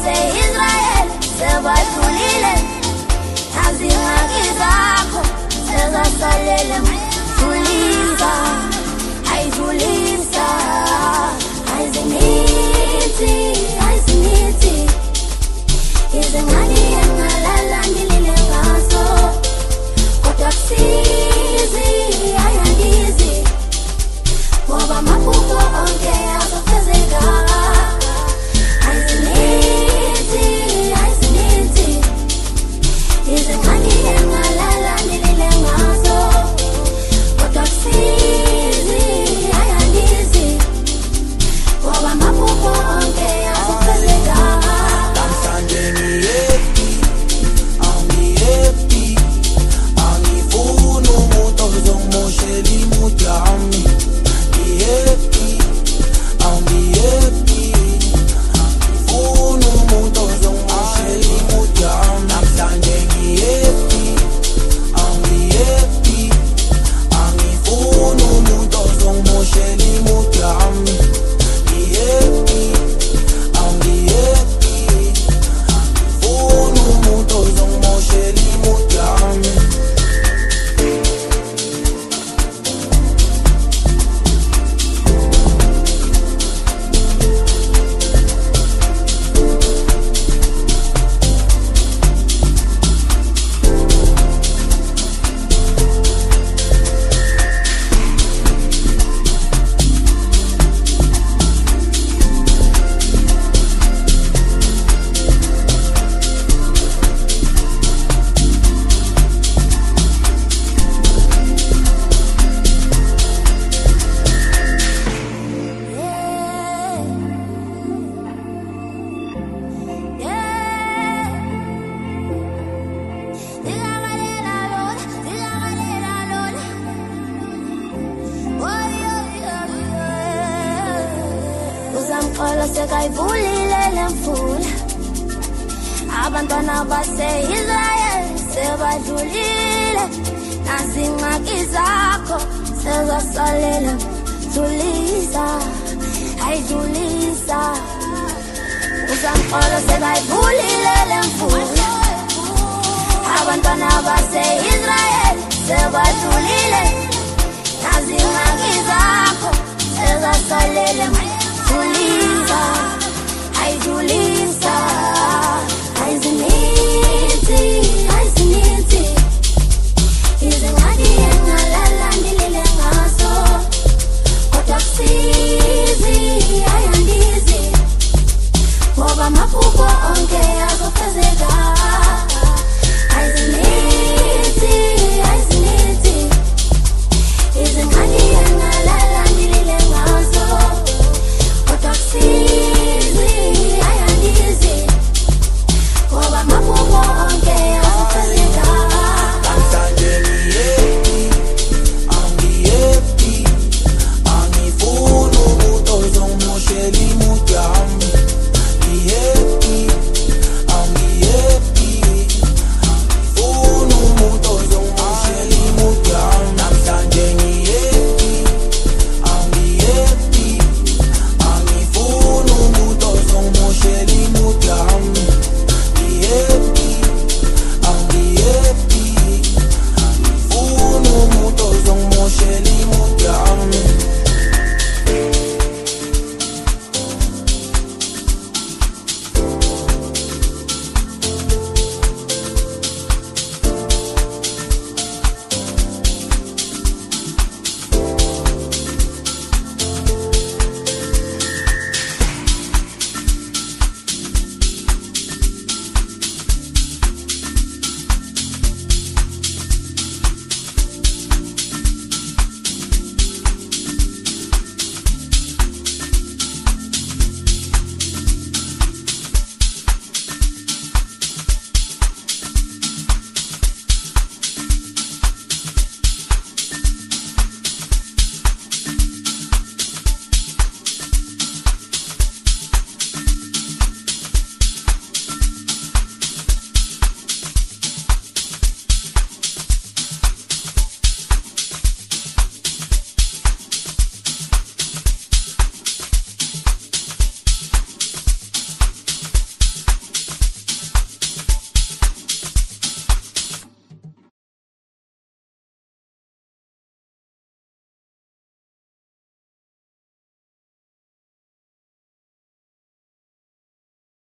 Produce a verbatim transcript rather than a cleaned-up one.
base-Israel sebadlulile, nazingxaki zakho sezasalele. Dlulisa, hayi dlulisa, ayizinithi, ayizinithi, izingxaki engalala ngilile ngazo, kodwa kusizi, ayangizi, ngoba amaphupho onke azofezeka. Ayizinithi, ayizinithi, izingxaki engalala ngilile ngazo, kodwa kusizi, ayangizi, ngoba amaphupho onke azofezeka. Namhlanje ngiyepi, angiyepi, angifuni umuntu ozongimoshela imudi yami. Ngiyepi, angiyepi, angifuni umuntu ozongimoshela imudi yami. Namhlanje ngiyepi, angiyepi, angifuni umuntu ozongimoshela imudi yami. Ngiyepi, angiyepi, angifuni umuntu ozongimoshela imudi yami. Uzamxola sekayivulile lemfula, abantwana base-Israel sebadlulile, nazingxaki zakho sezasalela. Dlulisa, hayi dlulisa, uzamxola sekayivulile lemfula, abantwana base-Israel sebadlulile, nazingxaki zakho sezasalela. Dlulisa, hayi dlulisa, ayizinithi, ayizinithi, izingxaki engalala ngilile ngazo, kodwa kusizi, ayangizi, ngoba amaphupho onke azofezeka. Ayizinithi